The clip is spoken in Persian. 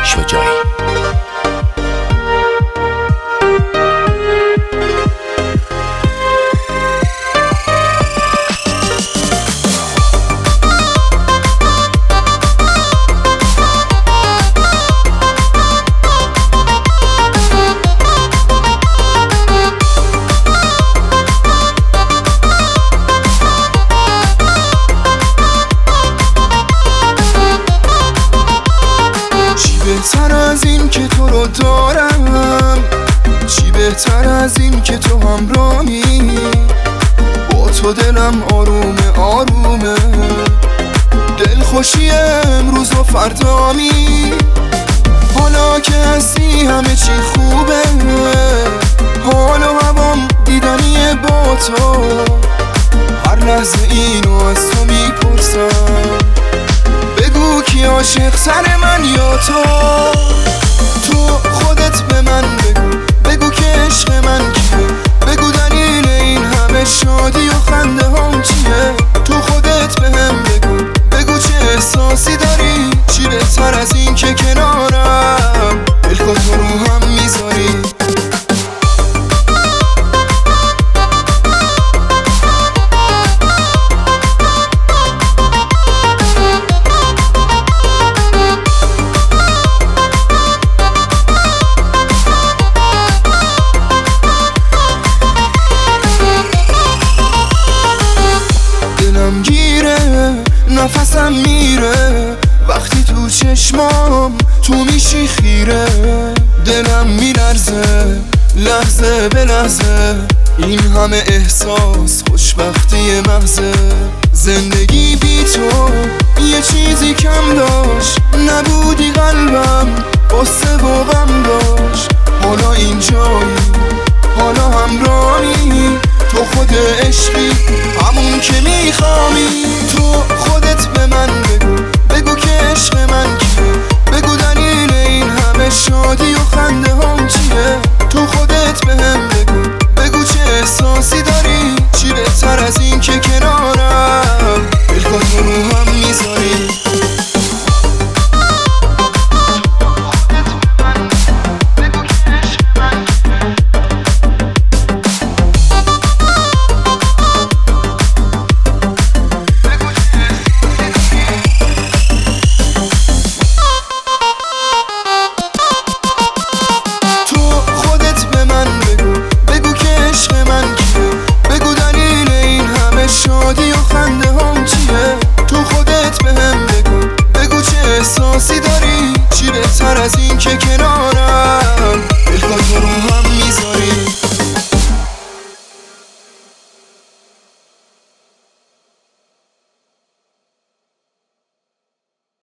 شجاعی. بهتر از این که تو رو دارم، چی بهتر از این که تو همراهی. با تو دلم آرومه آرومه، دلخوشی امروز و فردامی. حالا که هستی همه چی خوبه، حال و هوام دیدنیه با تو. هر لحظه اینو از تو میپرسم، بگو کی عاشق تر من یا تو. تو خودت به من بگو که عشق من کیه. بگو دلیل این همه شادی و خنده هم چیه. تو خودت به هم بگو چه احساسی داری. چی بهتر از این که کنارم دلکو تو رو هم میذاری. نفسم میره وقتی تو چشمام تو میشی خیره. دلم میلرزه لحظه به لحظه، این همه احساس خوشبختی محضه. زندگی بی تو یه چیزی کم داشت، نبودی قلبم قصه و غم داشت. حالا اینجایی حالا همراهی، تو خود عشقی همون که میخوامی. تو خودت به من بگو که عشق من کیه. بگو دلیل این همه شادی و خنده هم چیه. تو خودت به هم بگو چه احساسی داری. چی بهتر از این که کنارم دلکو تو رو هم میذاری. شادی و خنده